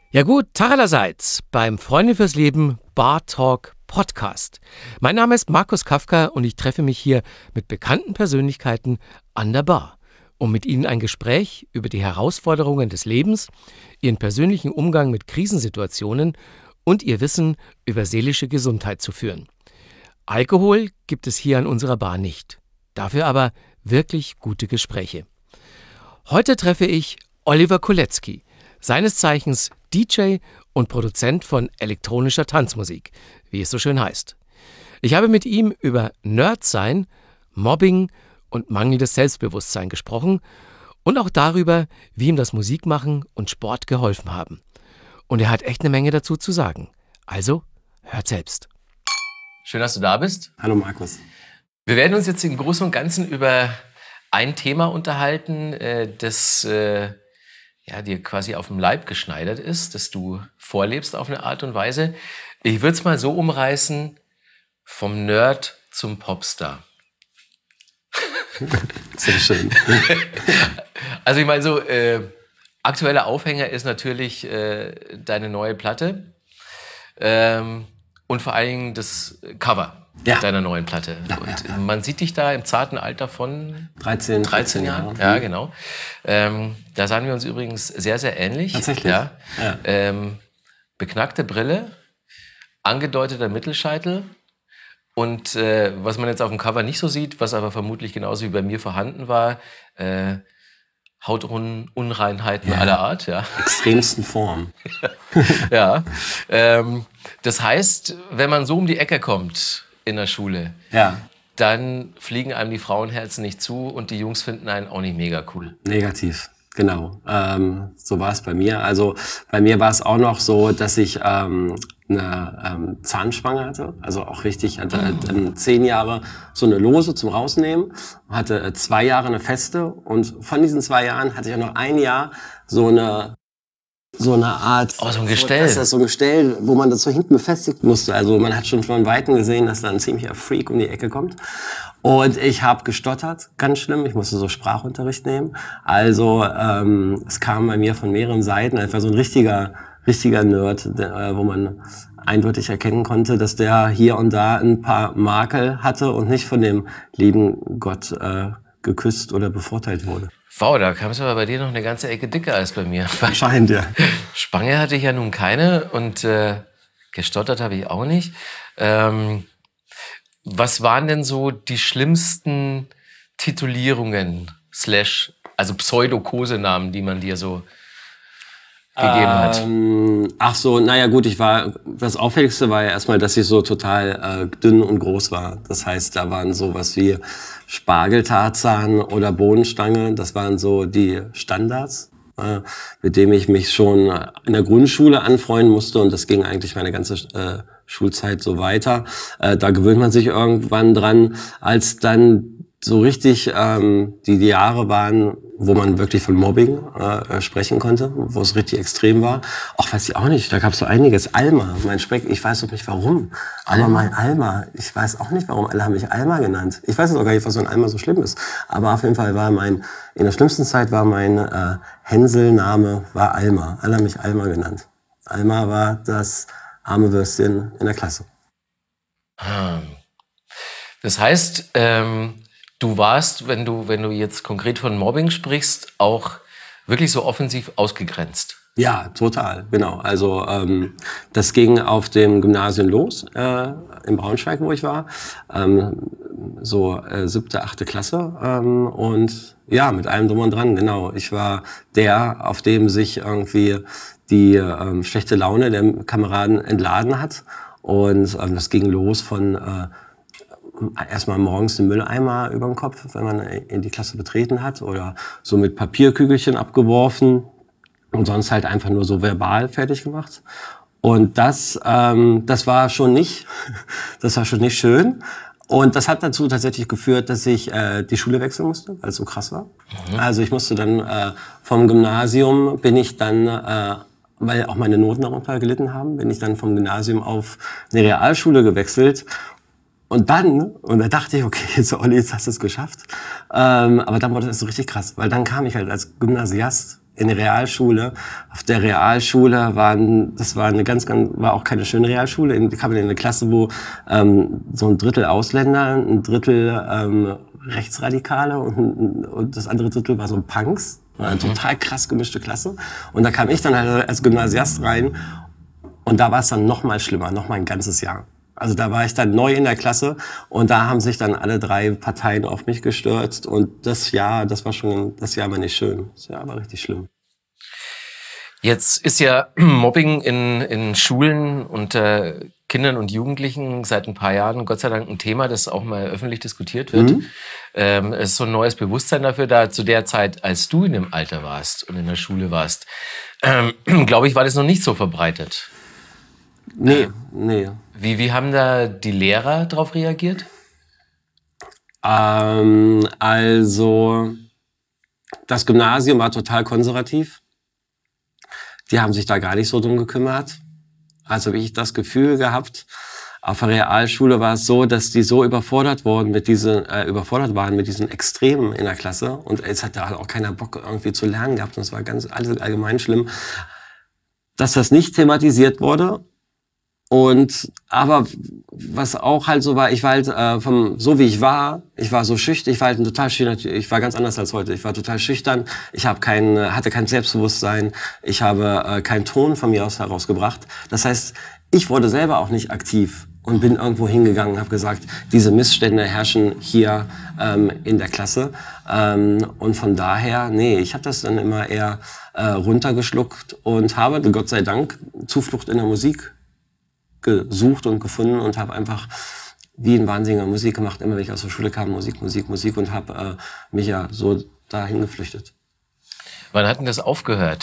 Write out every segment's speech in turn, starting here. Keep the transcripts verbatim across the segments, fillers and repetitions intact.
Ja gut, Tag allerseits beim Freunde fürs Leben Bar Talk Podcast. Mein Name ist Markus Kafka und ich treffe mich hier mit bekannten Persönlichkeiten an der Bar, um mit ihnen ein Gespräch über die Herausforderungen des Lebens, ihren persönlichen Umgang mit Krisensituationen und ihr Wissen über seelische Gesundheit zu führen. Alkohol gibt es hier an unserer Bar nicht, dafür aber wirklich gute Gespräche. Heute treffe ich Oliver Kolecki, seines Zeichens D J und Produzent von elektronischer Tanzmusik, wie es so schön heißt. Ich habe mit ihm über Nerdsein, Mobbing und mangelndes Selbstbewusstsein gesprochen und auch darüber, wie ihm das Musikmachen und Sport geholfen haben. Und er hat echt eine Menge dazu zu sagen. Also, hört selbst. Schön, dass du da bist. Hallo Markus. Wir werden uns jetzt im Großen und Ganzen über ein Thema unterhalten, das ja, dir quasi auf dem Leib geschneidert ist, dass du vorlebst auf eine Art und Weise. Ich würde es mal so umreißen, vom Nerd zum Popstar. Sehr schön. Also ich meine so, äh, aktueller Aufhänger ist natürlich äh, deine neue Platte ähm, und vor allen Dingen das Cover. Ja. Deiner neuen Platte. Ja, und ja, ja. Man sieht dich da im zarten Alter von dreizehn, dreizehn Jahren. Ja, genau. Ähm, da sahen wir uns übrigens sehr, sehr ähnlich. Tatsächlich? Ja. Ja. Ähm, beknackte Brille, angedeuteter Mittelscheitel und äh, was man jetzt auf dem Cover nicht so sieht, was aber vermutlich genauso wie bei mir vorhanden war, äh, Hautunreinheiten ja. aller Art. Ja. Extremsten Form. Ja. Ähm, das heißt, wenn man so um die Ecke kommt in der Schule, ja. dann fliegen einem die Frauenherzen nicht zu und die Jungs finden einen auch nicht mega cool. Negativ, genau. Ähm, so war es bei mir. Also bei mir war es auch noch so, dass ich ähm, eine ähm, Zahnspange hatte, also auch richtig, hatte äh, zehn Jahre so eine Lose zum Rausnehmen, hatte äh, zwei Jahre eine feste und von diesen zwei Jahren hatte ich auch noch ein Jahr so eine so eine Art, oh, so ein Gestell. Das ist so ein Gestell, wo man das so hinten befestigen musste. Also man hat schon von Weitem gesehen, dass da ein ziemlicher Freak um die Ecke kommt. Und ich habe gestottert, ganz schlimm. Ich musste so Sprachunterricht nehmen. Also ähm, es kam bei mir von mehreren Seiten. Es war so ein richtiger, richtiger Nerd, der, wo man eindeutig erkennen konnte, dass der hier und da ein paar Makel hatte und nicht von dem lieben Gott äh, geküsst oder bevorteilt wurde. Wow, da kam es aber bei dir noch eine ganze Ecke dicker als bei mir. Anscheinend, ja. Spange hatte ich ja nun keine und äh, gestottert habe ich auch nicht. Ähm, was waren denn so die schlimmsten Titulierungen, slash, also Pseudo-Kosenamen, die man dir so gegeben hat? Ähm, ach so, naja gut, ich war, das Auffälligste war ja erstmal, dass ich so total äh, dünn und groß war. Das heißt, da waren sowas wie Spargeltarzan oder Bohnenstange, das waren so die Standards, äh, mit denen ich mich schon in der Grundschule anfreunden musste und das ging eigentlich meine ganze äh, Schulzeit so weiter. Äh, da gewöhnt man sich irgendwann dran, als dann so richtig ähm, die, die Jahre waren, wo man wirklich von Mobbing äh, sprechen konnte, wo es richtig extrem war. Ach, weiß ich auch nicht, da gab es so einiges. Alma, mein Speck, ich weiß auch nicht warum, aber mein Alma, ich weiß auch nicht warum, alle haben mich Alma genannt. Ich weiß jetzt auch gar nicht, was so ein Alma so schlimm ist, aber auf jeden Fall war mein, in der schlimmsten Zeit war mein äh, Hänselname war Alma, alle haben mich Alma genannt. Alma war das arme Würstchen in der Klasse. Das heißt, ähm du warst, wenn du, wenn du jetzt konkret von Mobbing sprichst, auch wirklich so offensiv ausgegrenzt. Ja, total, genau. Also ähm, das ging auf dem Gymnasium los, äh, in Braunschweig, wo ich war, ähm, so äh, siebte, achte Klasse ähm, und ja, mit allem drum und dran, genau. Ich war der, auf dem sich irgendwie die ähm, schlechte Laune der Kameraden entladen hat und ähm, das ging los von äh, erstmal morgens den Mülleimer über den Kopf, wenn man in die Klasse betreten hat oder so mit Papierkügelchen abgeworfen und sonst halt einfach nur so verbal fertig gemacht. Und das, ähm, das war schon nicht, das war schon nicht schön. Und das hat dazu tatsächlich geführt, dass ich äh, die Schule wechseln musste, weil es so krass war. Mhm. Also ich musste dann äh, vom Gymnasium bin ich dann äh, weil auch meine Noten darunter gelitten haben, bin ich dann vom Gymnasium auf eine Realschule gewechselt. Und dann, und da dachte ich, okay, jetzt Olli, jetzt hast du es geschafft. Ähm, aber dann wurde das so richtig krass, weil dann kam ich halt als Gymnasiast in die Realschule. Auf der Realschule waren, das war eine ganz, ganz, war auch keine schöne Realschule. Ich kam in eine Klasse, wo ähm, so ein Drittel Ausländer, ein Drittel ähm, Rechtsradikale und, und das andere Drittel war so Punks. War eine total krass gemischte Klasse. Und da kam ich dann halt als Gymnasiast rein und da war es dann noch mal schlimmer, noch mal ein ganzes Jahr. Also da war ich dann neu in der Klasse und da haben sich dann alle drei Parteien auf mich gestürzt und das Jahr, das war schon, das Jahr war nicht schön. Das Jahr war richtig schlimm. Jetzt ist ja Mobbing in, in Schulen unter Kindern und Jugendlichen seit ein paar Jahren Gott sei Dank ein Thema, das auch mal öffentlich diskutiert wird. Mhm. Ähm, es ist so ein neues Bewusstsein dafür da. Zu der Zeit, als du in dem Alter warst und in der Schule warst, ähm, glaube ich, war das noch nicht so verbreitet. Nee, nee. Wie, wie haben da die Lehrer drauf reagiert? Ähm, also, das Gymnasium war total konservativ. Die haben sich da gar nicht so drum gekümmert. Also, wie ich das Gefühl gehabt, auf der Realschule war es so, dass die so überfordert wurden mit diesen, äh, überfordert waren mit diesen Extremen in der Klasse. Und es hat da auch keiner Bock irgendwie zu lernen gehabt. Und es war ganz, alles allgemein schlimm, dass das nicht thematisiert wurde. Und aber was auch halt so war, ich war halt äh, vom so wie ich war, ich war so schüchtern, ich war halt ein total schüchtern, ich war ganz anders als heute. Ich war total schüchtern, ich habe kein hatte kein Selbstbewusstsein, ich habe äh, keinen Ton von mir aus herausgebracht. Das heißt, ich wurde selber auch nicht aktiv und bin irgendwo hingegangen und habe gesagt, diese Missstände herrschen hier ähm, in der Klasse. Ähm, und von daher, nee, ich habe das dann immer eher äh, runtergeschluckt und habe, Gott sei Dank, Zuflucht in der Musik gesucht und gefunden und habe einfach wie ein Wahnsinniger Musik gemacht. Immer wenn ich aus der Schule kam, Musik, Musik, Musik und habe äh, mich ja so dahin geflüchtet. Wann hat denn das aufgehört?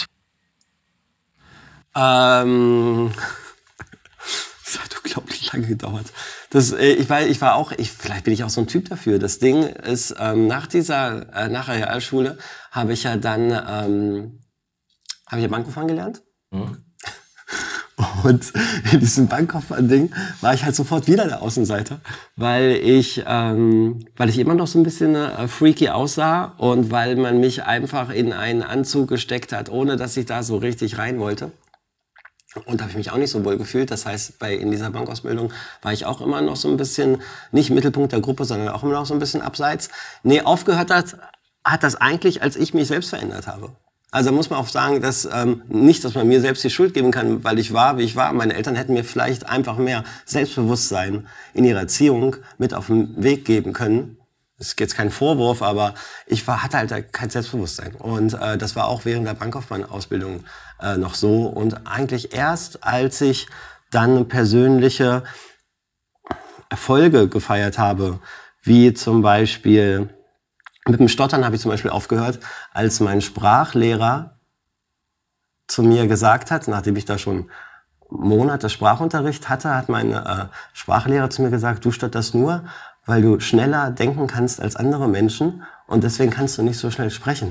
Ähm, das hat unglaublich lange gedauert. Das, äh, ich, war, ich war auch, ich, vielleicht bin ich auch so ein Typ dafür. Das Ding ist, ähm, nach dieser, äh, nach der Realschule habe ich ja dann, ähm, habe ich ja Bankkaufmann gelernt. Mhm. Und in diesem Bankkaufmann-Ding war ich halt sofort wieder der Außenseiter, weil ich, ähm, weil ich immer noch so ein bisschen äh, freaky aussah und weil man mich einfach in einen Anzug gesteckt hat, ohne dass ich da so richtig rein wollte. Und da habe ich mich auch nicht so wohl gefühlt. Das heißt, bei in dieser Bankausbildung war ich auch immer noch so ein bisschen, nicht Mittelpunkt der Gruppe, sondern auch immer noch so ein bisschen abseits. Nee, aufgehört hat, hat das eigentlich, als ich mich selbst verändert habe. Also muss man auch sagen, dass ähm, nicht, dass man mir selbst die Schuld geben kann, weil ich war, wie ich war. Meine Eltern hätten mir vielleicht einfach mehr Selbstbewusstsein in ihrer Erziehung mit auf den Weg geben können. Das ist jetzt kein Vorwurf, aber ich war, hatte halt kein Selbstbewusstsein. Und äh, das war auch während der Bankkaufmann-Ausbildung äh, noch so. Und eigentlich erst, als ich dann persönliche Erfolge gefeiert habe, wie zum Beispiel mit dem Stottern habe ich zum Beispiel aufgehört, als mein Sprachlehrer zu mir gesagt hat, nachdem ich da schon Monate Sprachunterricht hatte, hat mein äh, Sprachlehrer zu mir gesagt, du stotterst nur, weil du schneller denken kannst als andere Menschen und deswegen kannst du nicht so schnell sprechen.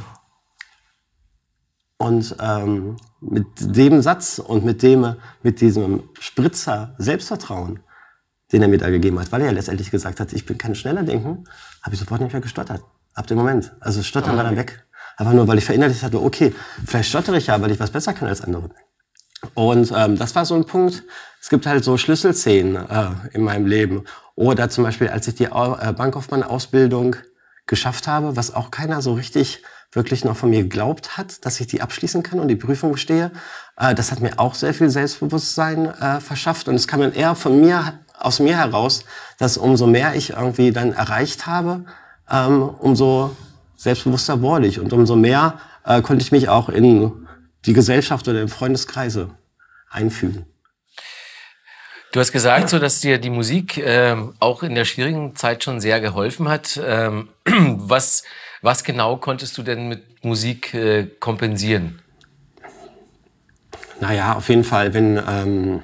Und ähm, mit dem Satz und mit dem, mit diesem Spritzer Selbstvertrauen, den er mir da gegeben hat, weil er ja letztendlich gesagt hat, ich bin kein schneller Denken, habe ich sofort nicht mehr gestottert. Ab dem Moment. Also das Stottern war dann weg. Einfach nur, weil ich verinnerlicht hatte, okay, vielleicht stottere ich ja, weil ich was besser kann als andere. Und ähm, das war so ein Punkt. Es gibt halt so Schlüsselszenen äh, in meinem Leben. Oder zum Beispiel, als ich die äh, Bankkaufmann-Ausbildung geschafft habe, was auch keiner so richtig wirklich noch von mir geglaubt hat, dass ich die abschließen kann und die Prüfung bestehe. Äh, das hat mir auch sehr viel Selbstbewusstsein äh, verschafft. Und es kam dann eher von mir, aus mir heraus, dass umso mehr ich irgendwie dann erreicht habe, ähm, umso selbstbewusster wurde ich. Und umso mehr äh, konnte ich mich auch in die Gesellschaft oder in Freundeskreise einfügen. Du hast gesagt, so, dass dir die Musik ähm, auch in der schwierigen Zeit schon sehr geholfen hat. Ähm, was, was genau konntest du denn mit Musik äh, kompensieren? Naja, auf jeden Fall, wenn... Ähm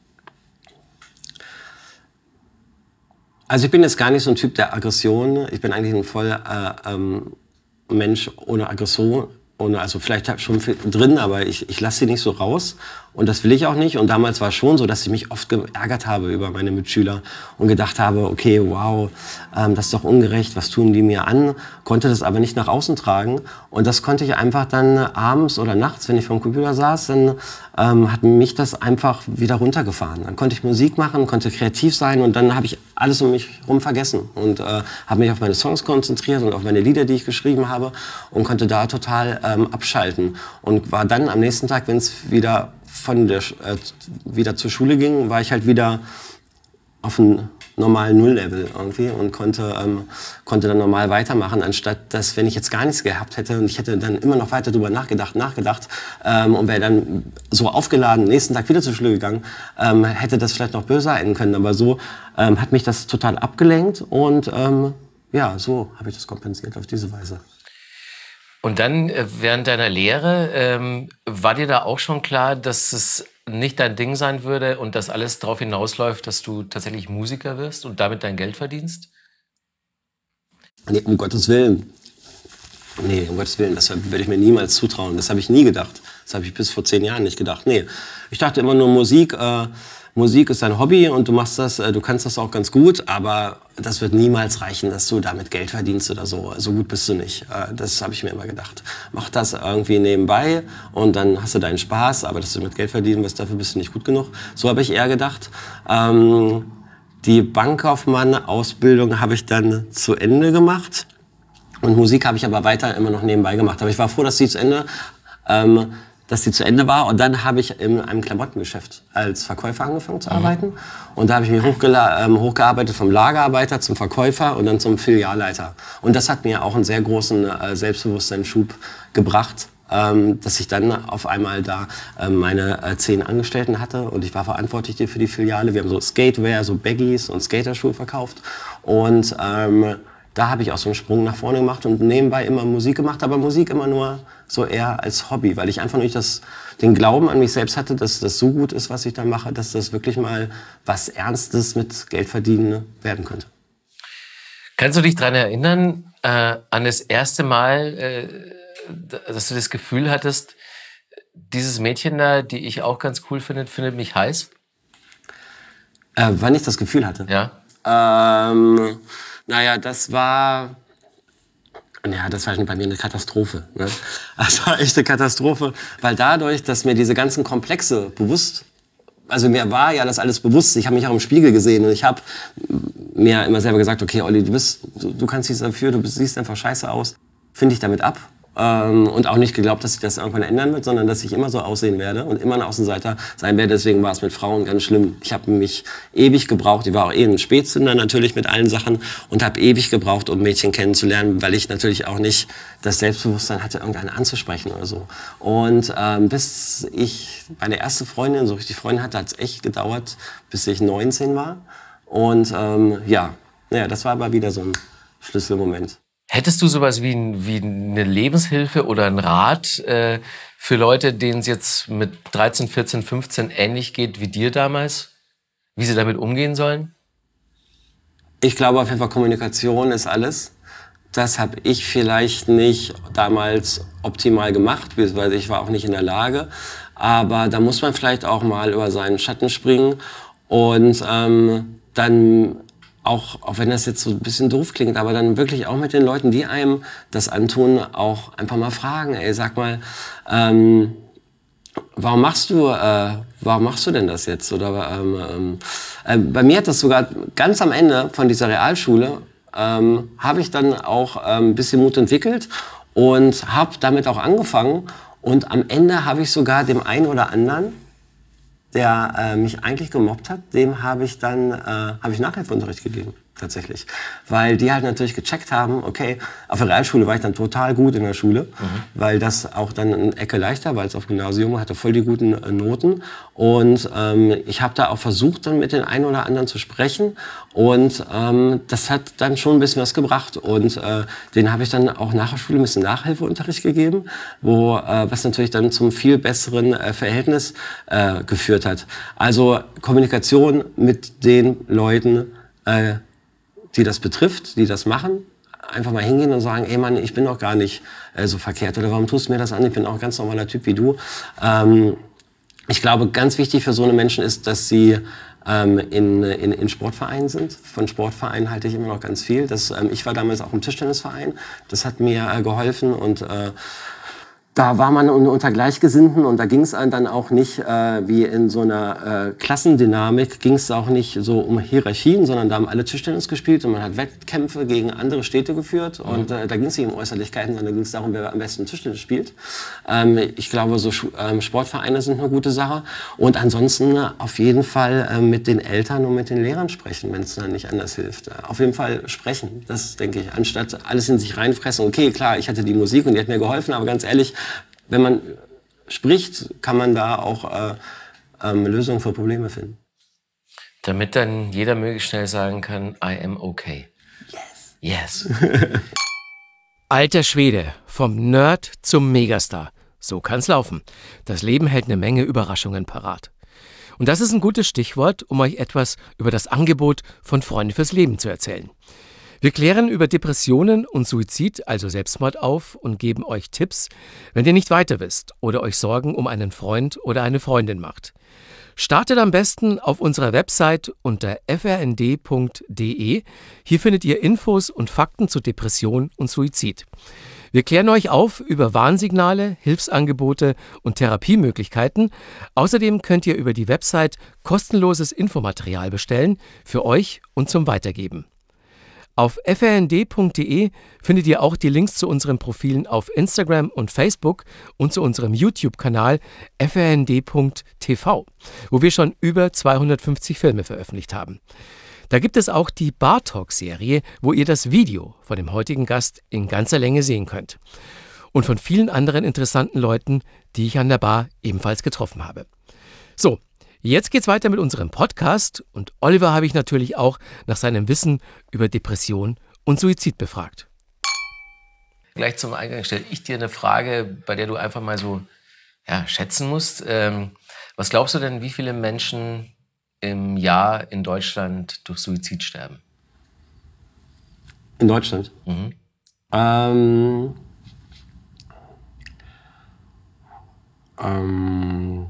also ich bin jetzt gar nicht so ein Typ der Aggression. Ich bin eigentlich ein voll äh, ähm, Mensch ohne Aggression. Ohne, also vielleicht habe ich schon viel drin, aber ich, ich lasse sie nicht so raus. Und das will ich auch nicht. Und damals war es schon so, dass ich mich oft geärgert habe über meine Mitschüler und gedacht habe, okay, wow, ähm, das ist doch ungerecht, was tun die mir an? Konnte das aber nicht nach außen tragen. Und das konnte ich einfach dann abends oder nachts, wenn ich vor dem Computer saß, dann ähm, hat mich das einfach wieder runtergefahren. Dann konnte ich Musik machen, konnte kreativ sein und dann habe ich alles um mich herum vergessen und äh, habe mich auf meine Songs konzentriert und auf meine Lieder, die ich geschrieben habe und konnte da total ähm, abschalten. Und war dann am nächsten Tag, wenn es wieder von der äh, wieder zur Schule ging, war ich halt wieder auf einem normalen Null-Level irgendwie und konnte ähm, konnte dann normal weitermachen, anstatt dass, wenn ich jetzt gar nichts gehabt hätte und ich hätte dann immer noch weiter drüber nachgedacht, nachgedacht ähm, und wäre dann so aufgeladen, nächsten Tag wieder zur Schule gegangen, ähm, hätte das vielleicht noch böser enden können. Aber so ähm, hat mich das total abgelenkt und ähm, ja, so habe ich das kompensiert auf diese Weise. Und dann äh, während deiner Lehre, ähm, war dir da auch schon klar, dass es nicht dein Ding sein würde und dass alles darauf hinausläuft, dass du tatsächlich Musiker wirst und damit dein Geld verdienst? Nee, um Gottes Willen. Nee, um Gottes Willen, das würde ich mir niemals zutrauen. Das habe ich nie gedacht. Das habe ich bis vor zehn Jahren nicht gedacht. Nee, ich dachte immer nur, Musik, äh, Musik ist ein Hobby und du machst das, äh, du kannst das auch ganz gut, aber das wird niemals reichen, dass du damit Geld verdienst oder so. So gut bist du nicht. Äh, das habe ich mir immer gedacht. Mach das irgendwie nebenbei und dann hast du deinen Spaß, aber dass du mit Geld verdienen wirst, dafür bist du nicht gut genug. So habe ich eher gedacht. Ähm, die Bankkaufmann-Ausbildung habe ich dann zu Ende gemacht. Und Musik habe ich aber weiter immer noch nebenbei gemacht. Aber ich war froh, dass sie zu Ende, ähm, dass sie zu Ende war. Und dann habe ich in einem Klamottengeschäft als Verkäufer angefangen zu arbeiten. Und da habe ich mich hochgela- ähm, hochgearbeitet vom Lagerarbeiter zum Verkäufer und dann zum Filialleiter. Und das hat mir auch einen sehr großen äh, Selbstbewusstseinsschub gebracht, ähm, dass ich dann auf einmal da äh, meine äh, zehn Angestellten hatte. Und ich war verantwortlich für die Filiale. Wir haben so Skatewear, so Baggies und Skaterschuhe verkauft. Und ähm, da habe ich auch so einen Sprung nach vorne gemacht und nebenbei immer Musik gemacht, aber Musik immer nur so eher als Hobby, weil ich einfach nicht das, den Glauben an mich selbst hatte, dass das so gut ist, was ich da mache, dass das wirklich mal was Ernstes mit Geld verdienen werden könnte. Kannst du dich daran erinnern, äh, an das erste Mal, äh, dass du das Gefühl hattest, dieses Mädchen da, die ich auch ganz cool finde, findet mich heiß? Äh, wann ich das Gefühl hatte? Ja. Ähm, naja, das war... Ja, das war schon bei mir eine Katastrophe. Ne? Also echt eine Katastrophe, weil dadurch, dass mir diese ganzen Komplexe bewusst, also mir war ja das alles bewusst, ich habe mich auch im Spiegel gesehen und ich habe mir immer selber gesagt, okay, Olli, du bist, du, du kannst nichts dafür, du bist, siehst einfach scheiße aus, finde ich damit ab. Ähm, und auch nicht geglaubt, dass sich das irgendwann ändern wird, sondern dass ich immer so aussehen werde und immer ein Außenseiter sein werde. Deswegen war es mit Frauen ganz schlimm. Ich habe mich ewig gebraucht. Ich war auch eh ein Spätzünder natürlich mit allen Sachen und habe ewig gebraucht, um Mädchen kennenzulernen, weil ich natürlich auch nicht das Selbstbewusstsein hatte, irgendeine anzusprechen oder so. Und ähm, bis ich meine erste Freundin, so richtig Freundin hatte, hat es echt gedauert, bis ich neunzehn war. Und ähm, ja, naja, das war aber wieder so ein Schlüsselmoment. Hättest du sowas wie, ein, wie eine Lebenshilfe oder einen Rat äh, für Leute, denen es jetzt mit dreizehn, vierzehn, fünfzehn ähnlich geht wie dir damals? Wie sie damit umgehen sollen? Ich glaube auf jeden Fall, Kommunikation ist alles. Das habe ich vielleicht nicht damals optimal gemacht, beziehungsweise ich war auch nicht in der Lage. Aber da muss man vielleicht auch mal über seinen Schatten springen und ähm, dann... Auch, auch wenn das jetzt so ein bisschen doof klingt, aber dann wirklich auch mit den Leuten, die einem das antun, auch einfach mal fragen, ey, sag mal, ähm, warum machst du, äh, warum machst du denn das jetzt? Oder ähm, ähm, äh, bei mir hat das sogar ganz am Ende von dieser Realschule ähm, habe ich dann auch ähm, ein bisschen Mut entwickelt und habe damit auch angefangen. Und am Ende habe ich sogar dem einen oder anderen, der äh, mich eigentlich gemobbt hat, dem habe ich dann äh, habe ich Nachhilfeunterricht gegeben, tatsächlich. Weil die halt natürlich gecheckt haben, okay, auf der Realschule war ich dann total gut in der Schule, mhm. weil das auch dann eine Ecke leichter, weil es auf Gymnasium war, hatte voll die guten äh, Noten. Und ähm, ich habe da auch versucht, dann mit den einen oder anderen zu sprechen. Und ähm, das hat dann schon ein bisschen was gebracht. Und äh, den habe ich dann auch nach der Schule ein bisschen Nachhilfeunterricht gegeben, wo äh, was natürlich dann zum viel besseren äh, Verhältnis äh, geführt hat. Also Kommunikation mit den Leuten, äh, die das betrifft, die das machen, einfach mal hingehen und sagen, ey Mann, ich bin doch gar nicht äh, so verkehrt oder warum tust du mir das an? Ich bin auch ein ganz normaler Typ wie du. Ähm, ich glaube, ganz wichtig für so eine Menschen ist, dass sie ähm, in, in, in Sportvereinen sind. Von Sportvereinen halte ich immer noch ganz viel. Das, ähm, ich war damals auch im Tischtennisverein. Das hat mir äh, geholfen und äh, da war man unter Gleichgesinnten und da ging es dann auch nicht, äh, wie in so einer äh, Klassendynamik, ging es auch nicht so um Hierarchien, sondern da haben alle Tischtennis gespielt und man hat Wettkämpfe gegen andere Städte geführt. Mhm. Und äh, da ging es nicht um Äußerlichkeiten, sondern da ging es darum, wer am besten Tischtennis spielt. Ähm, ich glaube, so ähm, Sportvereine sind eine gute Sache. Und ansonsten auf jeden Fall äh, mit den Eltern und mit den Lehrern sprechen, wenn es dann nicht anders hilft. Äh, auf jeden Fall sprechen, das denke ich, anstatt alles in sich reinfressen. Okay, klar, ich hatte die Musik und die hat mir geholfen, aber ganz ehrlich, wenn man spricht, kann man da auch äh, ähm, Lösungen für Probleme finden. Damit dann jeder möglichst schnell sagen kann, I am okay. Yes. Yes. Alter Schwede, vom Nerd zum Megastar. So kann's laufen. Das Leben hält eine Menge Überraschungen parat. Und das ist ein gutes Stichwort, um euch etwas über das Angebot von Freunde fürs Leben zu erzählen. Wir klären über Depressionen und Suizid, also Selbstmord, auf und geben euch Tipps, wenn ihr nicht weiter wisst oder euch Sorgen um einen Freund oder eine Freundin macht. Startet am besten auf unserer Website unter f r n d punkt d e. Hier findet ihr Infos und Fakten zu Depression und Suizid. Wir klären euch auf über Warnsignale, Hilfsangebote und Therapiemöglichkeiten. Außerdem könnt ihr über die Website kostenloses Infomaterial bestellen, für euch und zum Weitergeben. Auf f r n d punkt d e findet ihr auch die Links zu unseren Profilen auf Instagram und Facebook und zu unserem YouTube-Kanal f r n d punkt t v, wo wir schon über zweihundertfünfzig Filme veröffentlicht haben. Da gibt es auch die Bar Talk-Serie, wo ihr das Video von dem heutigen Gast in ganzer Länge sehen könnt. Und von vielen anderen interessanten Leuten, die ich an der Bar ebenfalls getroffen habe. So, jetzt geht's weiter mit unserem Podcast und Oliver habe ich natürlich auch nach seinem Wissen über Depression und Suizid befragt. Gleich zum Eingang stelle ich dir eine Frage, bei der du einfach mal so ja, schätzen musst. Ähm, was glaubst du denn, wie viele Menschen im Jahr in Deutschland durch Suizid sterben? In Deutschland? Mhm. Ähm, ähm,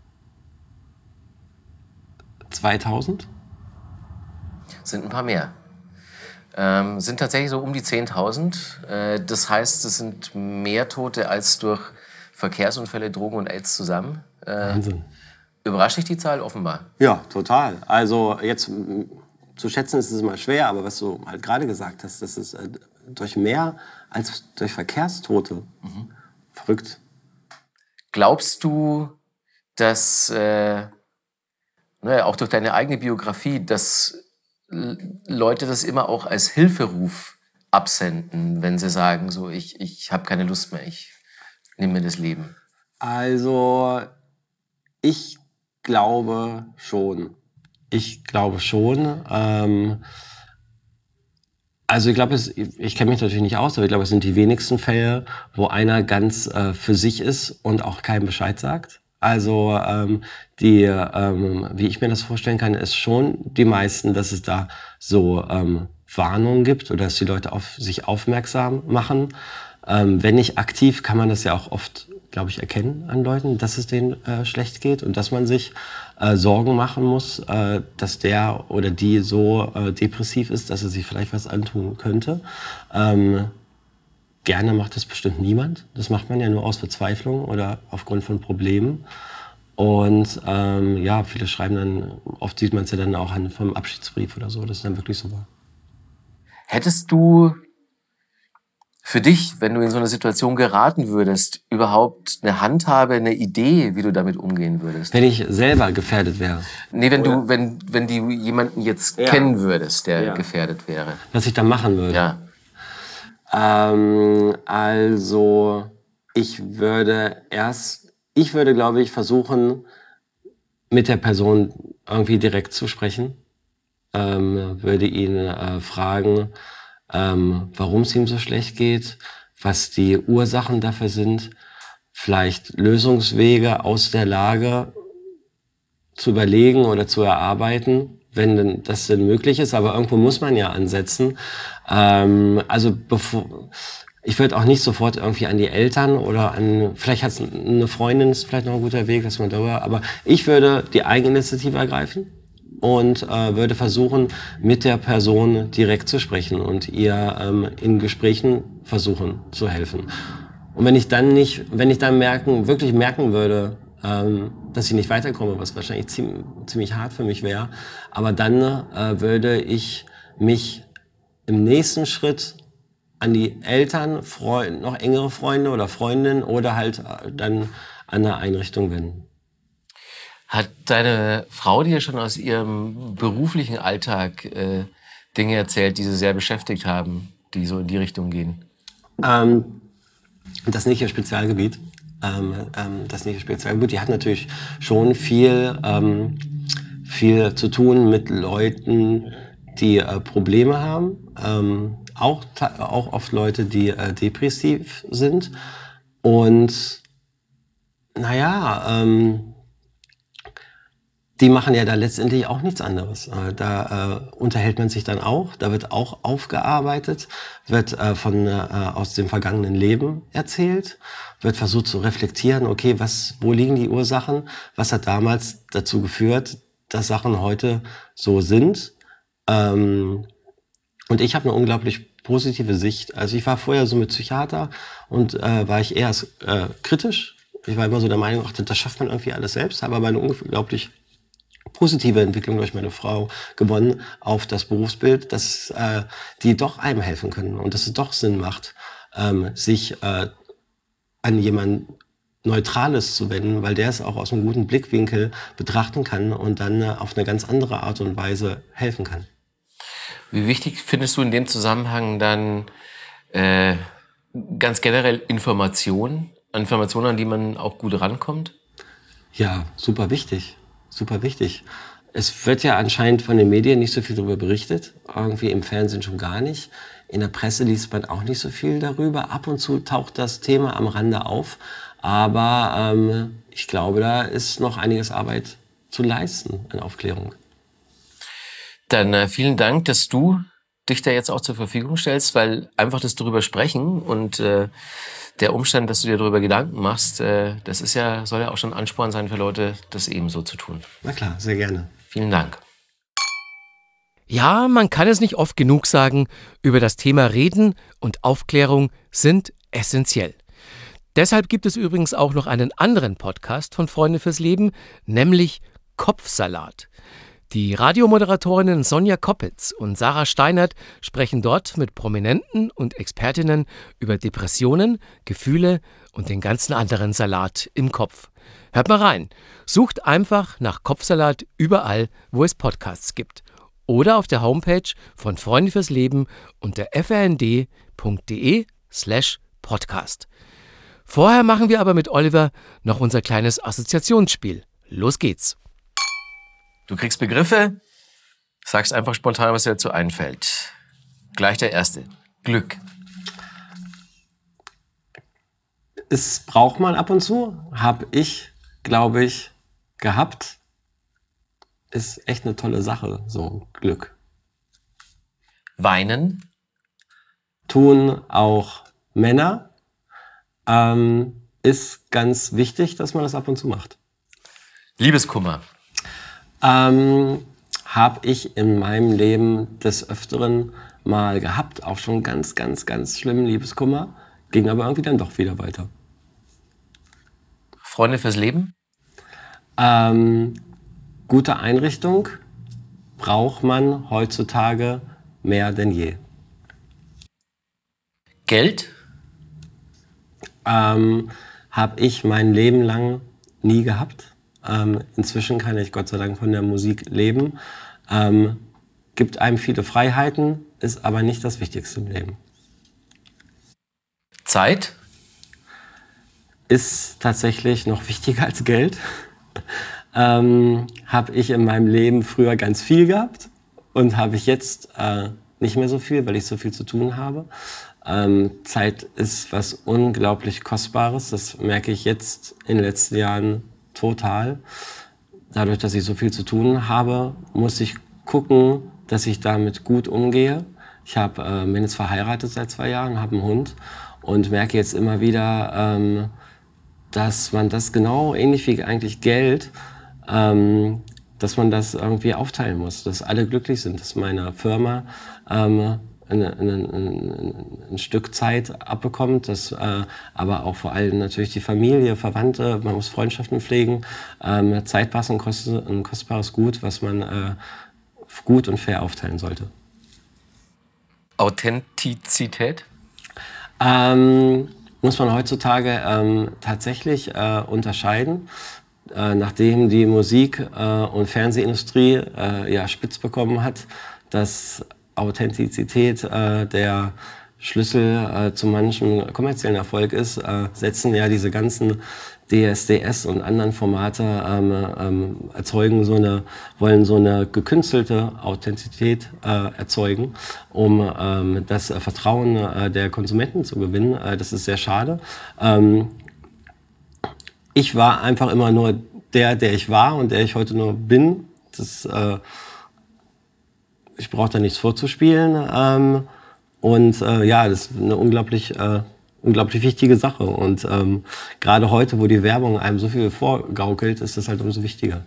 zweitausend? Sind ein paar mehr. Ähm, sind tatsächlich so um die zehntausend. Äh, das heißt, es sind mehr Tote als durch Verkehrsunfälle, Drogen und AIDS zusammen. Äh, Wahnsinn. Überrascht dich die Zahl offenbar? Ja, total. Also jetzt m, zu schätzen ist es immer schwer, aber was du halt gerade gesagt hast, das ist äh, durch mehr als durch Verkehrstote. Mhm. Verrückt. Glaubst du, dass äh, naja, auch durch deine eigene Biografie, dass Leute das immer auch als Hilferuf absenden, wenn sie sagen, so ich, ich habe keine Lust mehr, ich nehme mir das Leben? Also ich glaube schon. Ich glaube schon. Ähm, also ich glaube, es, ich kenne mich natürlich nicht aus, aber ich glaube, es sind die wenigsten Fälle, wo einer ganz äh, für sich ist und auch keinem Bescheid sagt. Also ähm, die, ähm, wie ich mir das vorstellen kann, ist schon die meisten, dass es da so ähm, Warnungen gibt oder dass die Leute auf sich aufmerksam machen. Ähm, wenn nicht aktiv, kann man das ja auch oft, glaube ich, erkennen an Leuten, dass es denen äh, schlecht geht und dass man sich äh, Sorgen machen muss, äh, dass der oder die so äh, depressiv ist, dass er sich vielleicht was antun könnte. Ähm, Gerne macht das bestimmt niemand. Das macht man ja nur aus Verzweiflung oder aufgrund von Problemen. Und ähm, ja, viele schreiben dann, oft sieht man es ja dann auch an, vom Abschiedsbrief oder so, das ist dann wirklich so war. Hättest du für dich, wenn du in so eine Situation geraten würdest, überhaupt eine Handhabe, eine Idee, wie du damit umgehen würdest? Wenn ich selber gefährdet wäre? Nee, wenn du, wenn, wenn du jemanden jetzt ja. kennen würdest, der ja. gefährdet wäre. Was ich dann machen würde? Ja. Ähm, also, ich würde erst, ich würde, glaube ich, versuchen, mit der Person irgendwie direkt zu sprechen. Ähm, würde ihn äh, fragen, ähm, warum es ihm so schlecht geht, was die Ursachen dafür sind, vielleicht Lösungswege aus der Lage zu überlegen oder zu erarbeiten, wenn denn das denn möglich ist. Aber irgendwo muss man ja ansetzen. Ähm, also bevor, ich würde auch nicht sofort irgendwie an die Eltern oder an, vielleicht hat eine Freundin, ist vielleicht noch ein guter Weg, dass man darüber, aber ich würde die Eigeninitiative ergreifen und äh, würde versuchen, mit der Person direkt zu sprechen und ihr ähm, in Gesprächen versuchen zu helfen. Und wenn ich dann nicht, wenn ich dann merken, wirklich merken würde, ähm, dass ich nicht weiterkomme, was wahrscheinlich ziemlich, ziemlich hart für mich wäre, aber dann äh, würde ich mich im nächsten Schritt an die Eltern, Freund, noch engere Freunde oder Freundinnen oder halt äh, dann an eine Einrichtung wenden. Hat deine Frau dir schon aus ihrem beruflichen Alltag äh, Dinge erzählt, die sie sehr beschäftigt haben, die so in die Richtung gehen? Ähm, das ist nicht ihr Spezialgebiet. Ähm, ähm, das ist nicht ihr Spezialgebiet. Die hat natürlich schon viel, ähm, viel zu tun mit Leuten, die äh, Probleme haben. Ähm, auch, auch oft Leute, die äh, depressiv sind. Und naja, ähm, die machen ja da letztendlich auch nichts anderes. Da äh, unterhält man sich dann auch, da wird auch aufgearbeitet, wird äh, von äh, aus dem vergangenen Leben erzählt, wird versucht zu reflektieren, okay, was, wo liegen die Ursachen, was hat damals dazu geführt, dass Sachen heute so sind. Ähm, und ich habe eine unglaublich positive Sicht. Also ich war vorher so mit Psychiater und äh, war ich eher äh, kritisch. Ich war immer so der Meinung, ach, das schafft man irgendwie alles selbst, habe aber eine unglaublich positive Entwicklung durch meine Frau gewonnen auf das Berufsbild, dass äh, die doch einem helfen können und dass es doch Sinn macht, ähm, sich äh, an jemanden Neutrales zu wenden, weil der es auch aus einem guten Blickwinkel betrachten kann und dann äh, auf eine ganz andere Art und Weise helfen kann. Wie wichtig findest du in dem Zusammenhang dann äh, ganz generell Informationen, Informationen, an die man auch gut rankommt? Ja, super wichtig. Super wichtig. Es wird ja anscheinend von den Medien nicht so viel darüber berichtet, irgendwie im Fernsehen schon gar nicht. In der Presse liest man auch nicht so viel darüber. Ab und zu taucht das Thema am Rande auf, aber ähm, ich glaube, da ist noch einiges Arbeit zu leisten an Aufklärung. Dann äh, vielen Dank, dass du dich da jetzt auch zur Verfügung stellst, weil einfach das darüber sprechen und äh, der Umstand, dass du dir darüber Gedanken machst, äh, das ist ja, soll ja auch schon Ansporn sein für Leute, das ebenso zu tun. Na klar, sehr gerne. Vielen Dank. Ja, man kann es nicht oft genug sagen, über das Thema Reden und Aufklärung sind essentiell. Deshalb gibt es übrigens auch noch einen anderen Podcast von Freunde fürs Leben, nämlich Kopfsalat. Die Radiomoderatorinnen Sonja Koppitz und Sarah Steinert sprechen dort mit Prominenten und Expertinnen über Depressionen, Gefühle und den ganzen anderen Salat im Kopf. Hört mal rein. Sucht einfach nach Kopfsalat überall, wo es Podcasts gibt. Oder auf der Homepage von Freunde fürs Leben unter frnd punkt de slash podcast. Vorher machen wir aber mit Oliver noch unser kleines Assoziationsspiel. Los geht's. Du kriegst Begriffe, sagst einfach spontan, was dir dazu einfällt. Gleich der erste. Glück. Es braucht man ab und zu, habe ich, glaube ich, gehabt. Ist echt eine tolle Sache, so Glück. Weinen. Tun auch Männer. Ähm, ist ganz wichtig, dass man das ab und zu macht. Liebeskummer. Ähm, habe ich in meinem Leben des Öfteren mal gehabt, auch schon ganz, ganz, ganz schlimmen Liebeskummer, ging aber irgendwie dann doch wieder weiter. Freunde fürs Leben? Ähm, gute Einrichtung braucht man heutzutage mehr denn je. Geld? Ähm, habe ich mein Leben lang nie gehabt. Ähm, inzwischen kann ich Gott sei Dank von der Musik leben. Ähm, gibt einem viele Freiheiten, ist aber nicht das Wichtigste im Leben. Zeit? Ist tatsächlich noch wichtiger als Geld. ähm, habe ich in meinem Leben früher ganz viel gehabt und habe ich jetzt äh, nicht mehr so viel, weil ich so viel zu tun habe. Ähm, Zeit ist was unglaublich Kostbares. Das merke ich jetzt in den letzten Jahren total. Dadurch, dass ich so viel zu tun habe, muss ich gucken, dass ich damit gut umgehe, Ich hab, äh, bin jetzt verheiratet seit zwei Jahren, habe einen Hund und merke jetzt immer wieder, ähm, dass man das genau ähnlich wie eigentlich Geld, ähm, dass man das irgendwie aufteilen muss, dass alle glücklich sind, dass meine Firma ähm, ein, ein, ein, ein Stück Zeit abbekommt, dass äh, aber auch vor allem natürlich die Familie, Verwandte, man muss Freundschaften pflegen. Ähm, Zeit passen kostet ein kostbares Gut, was man äh, gut und fair aufteilen sollte. Authentizität? Ähm, muss man heutzutage ähm, tatsächlich äh, unterscheiden. Äh, nachdem die Musik- äh, und Fernsehindustrie äh, ja spitz bekommen hat, dass Authentizität äh, der Schlüssel äh, zu manchem kommerziellen Erfolg ist, äh, setzen ja diese ganzen D S D S und anderen Formate ähm, ähm, erzeugen so eine, wollen so eine gekünstelte Authentizität äh, erzeugen, um ähm, das äh, Vertrauen äh, der Konsumenten zu gewinnen. Äh, das ist sehr schade. Ähm, ich war einfach immer nur der, der ich war und der ich heute nur bin. Das, äh, ich brauche da nichts vorzuspielen. Ähm, und äh, ja, das ist eine unglaublich äh, unglaublich wichtige Sache. Und ähm, gerade heute, wo die Werbung einem so viel vorgaukelt, ist das halt umso wichtiger.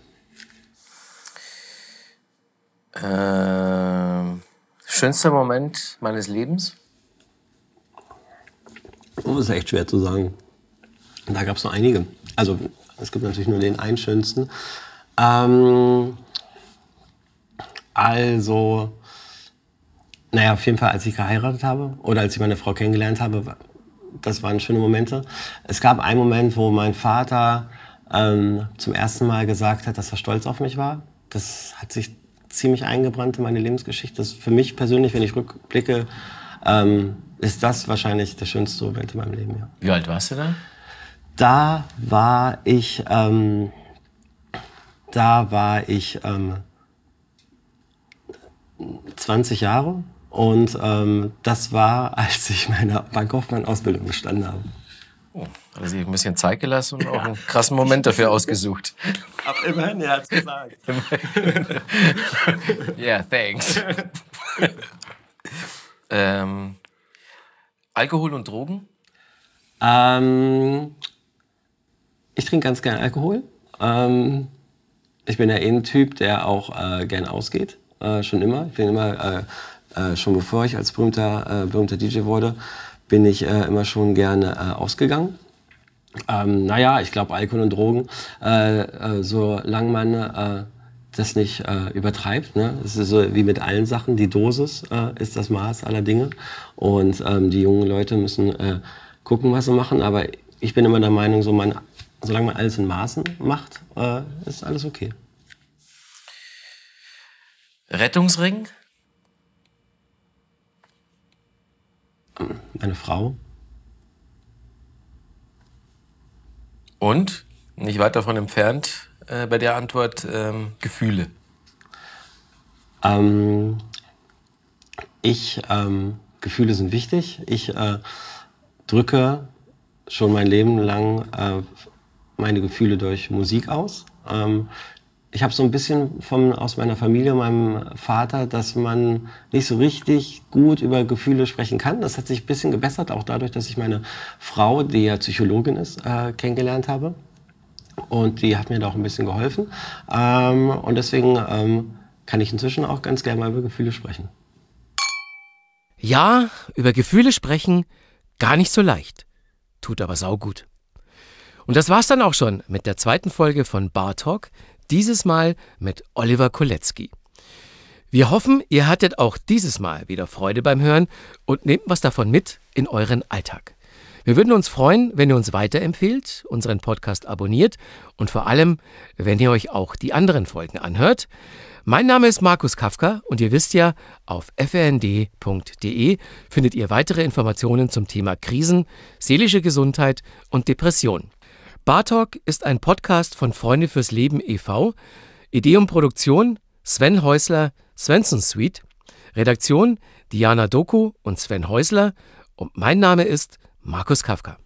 Ähm, schönster Moment meines Lebens? Oh, das ist echt schwer zu sagen. Da gab es noch einige. Also es gibt natürlich nur den einen schönsten. Ähm, also, naja, auf jeden Fall, als ich geheiratet habe oder als ich meine Frau kennengelernt habe, das waren schöne Momente. Es gab einen Moment, wo mein Vater ähm, zum ersten Mal gesagt hat, dass er stolz auf mich war. Das hat sich ziemlich eingebrannt in meine Lebensgeschichte. Das ist für mich persönlich, wenn ich rückblicke, ähm, ist das wahrscheinlich der schönste Moment in meinem Leben. Ja. Wie alt warst du da? Da war ich, ähm, da war ich ähm, zwanzig Jahre. Und ähm, das war, als ich meine Bankkaufmann-Ausbildung bestanden habe. Oh, hat er sich ein bisschen Zeit gelassen und auch einen krassen Moment dafür ausgesucht. Aber immerhin, er hat's gesagt. Ja, yeah, thanks. ähm, Alkohol und Drogen? Ähm, ich trinke ganz gerne Alkohol. Ähm, ich bin ja eh ein Typ, der auch äh, gern ausgeht. Äh, schon immer. Ich bin immer... Äh, Äh, schon bevor ich als berühmter, äh, berühmter D J wurde, bin ich äh, immer schon gerne äh, ausgegangen. Ähm, naja, ich glaube, Alkohol und Drogen, äh, äh, solange man äh, das nicht äh, übertreibt, ne? Es ist so wie mit allen Sachen, die Dosis äh, ist das Maß aller Dinge. Und ähm, die jungen Leute müssen äh, gucken, was sie machen. Aber ich bin immer der Meinung, so man, solange man alles in Maßen macht, äh, ist alles okay. Rettungsring? Meine Frau. Und, nicht weit davon entfernt, äh, bei der Antwort, ähm, Gefühle. Ähm, ich, ähm, Gefühle sind wichtig. Ich äh, drücke schon mein Leben lang äh, meine Gefühle durch Musik aus. Ähm, Ich habe so ein bisschen von, aus meiner Familie, meinem Vater, dass man nicht so richtig gut über Gefühle sprechen kann. Das hat sich ein bisschen gebessert, auch dadurch, dass ich meine Frau, die ja Psychologin ist, äh, kennengelernt habe. Und die hat mir da auch ein bisschen geholfen. Ähm, und deswegen ähm, kann ich inzwischen auch ganz gerne mal über Gefühle sprechen. Ja, über Gefühle sprechen, gar nicht so leicht. Tut aber saugut. Und das war's dann auch schon mit der zweiten Folge von Bar Talk. Dieses Mal mit Oliver Kolecki. Wir hoffen, ihr hattet auch dieses Mal wieder Freude beim Hören und nehmt was davon mit in euren Alltag. Wir würden uns freuen, wenn ihr uns weiterempfehlt, unseren Podcast abonniert und vor allem, wenn ihr euch auch die anderen Folgen anhört. Mein Name ist Markus Kafka und ihr wisst ja, auf f r n d punkt d e findet ihr weitere Informationen zum Thema Krisen, seelische Gesundheit und Depression. Bar Talk ist ein Podcast von Freunde fürs Leben e V Idee und Produktion Sven Häusler, Svensson Suite. Redaktion Diana Doku und Sven Häusler. Und mein Name ist Markus Kafka.